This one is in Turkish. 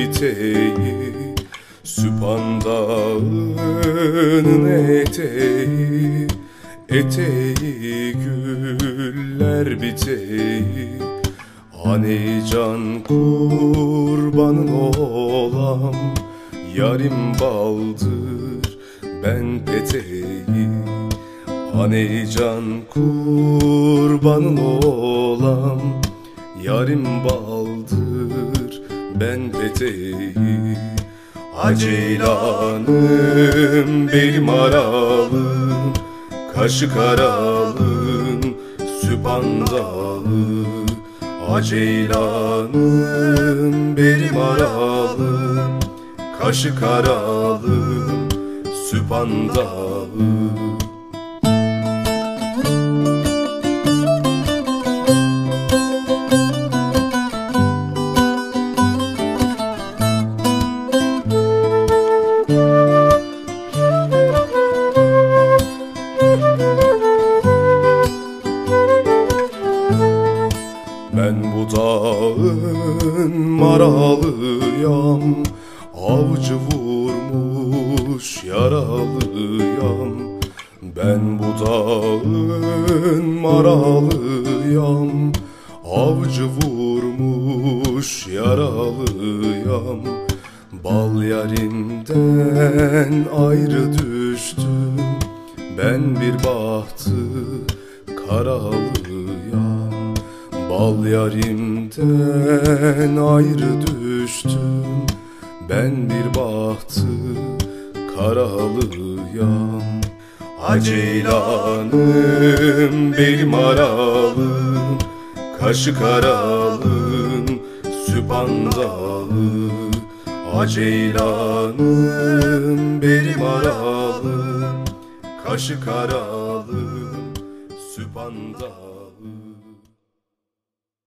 biteği, Süphan Dağı'nın eteği, eteği güller biteği. Hani can kurbanın olam, yarim baldır ben peteği. Hani can kurbanın olam, yarim baldır ben peteği. Ceylanım benim aralım, kaşı karalım Süphan Dağı. Ceylanım benim aralım, kaşı karalım Süphan Dağı. Ben bu dağın maralıyam, avcı vurmuş yaralıyam. Ben bu dağın maralıyam, avcı vurmuş yaralıyam. Bal yarimden ayrı düştüm, ben bir bahtı karalıyam. Bal yarimden ayrı düştüm, ben bir bahtı karalıyam. Ceylanım benim aralım, kaşı karalım Süphan Dağı. Ceylanım benim aralım, kaşı karalım Süphan Dağı.